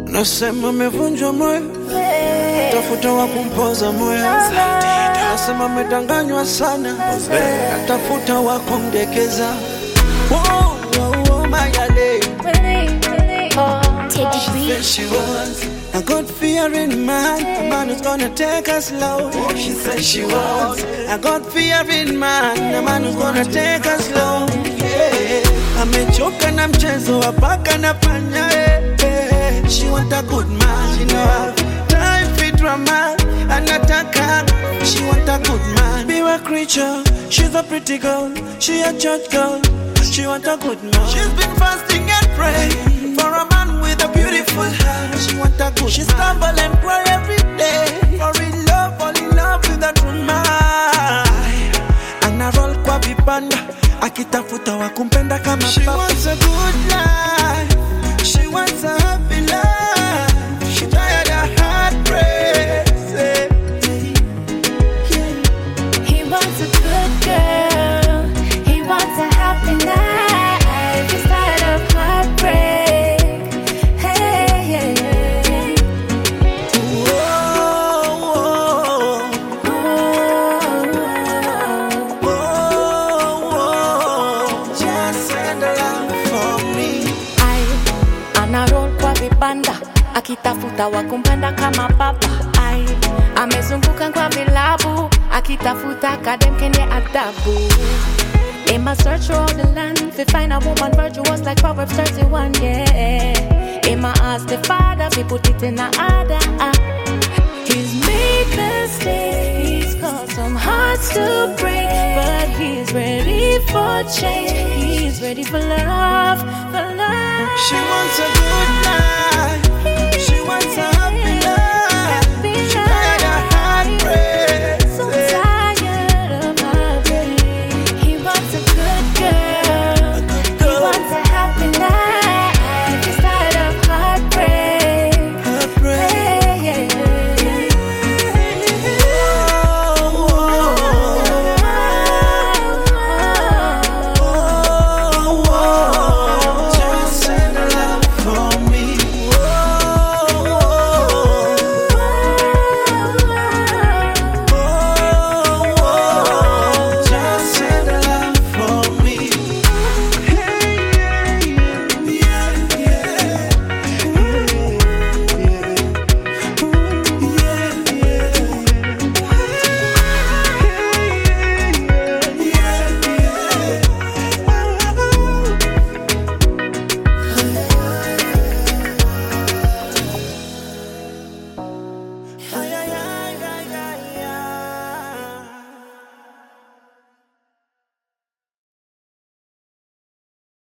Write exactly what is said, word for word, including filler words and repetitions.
Nasema mevunjwa moyo, tafuta wa kumpoza moyo. Nasema medanganywa sana, tafuta wa kumdekeza. Whoa, whoa, whoa, Mayale. She was a good fearing man, a man who's gonna take us slow. She said she was a good fearing man, a man who's gonna take us slow. Yeah, amechoka na mchezo wa paka na panya. Yeah, she want a good man, she know how time fit drama. Anataka, she want a good man. Be a creature, she's a pretty girl, she a church girl. She want a good man. She's been fasting and praying for a man with a beautiful heart. She want a good She man. Stumble and cry every day for in love, fall in love with a true man. Ana roll kwa vipanda, akitafuta wa kumpenda kama She papa. Wants a good life, she wants a happy life. She tired of heartbreaks. He wants a good girl, he wants a happy life. He's tired of heartbreak. Hey, hey, hey. Whoa, whoa. Whoa, whoa. Just send a love for me. Ai, anaroll kwa vibanda, akitafuta wa kumpenda kama baba. Ai, amezunguka kwa vilabu, akitafuta kadem kenye adabu. In my search for all the land, to find a woman virtuous like Proverbs thirty-one, yeah. In my ask the Father, we put it in a order. Uh. He's made mistakes, he's caused some hearts to break, but he's ready for change, he's ready for love, for love. She wants a good life.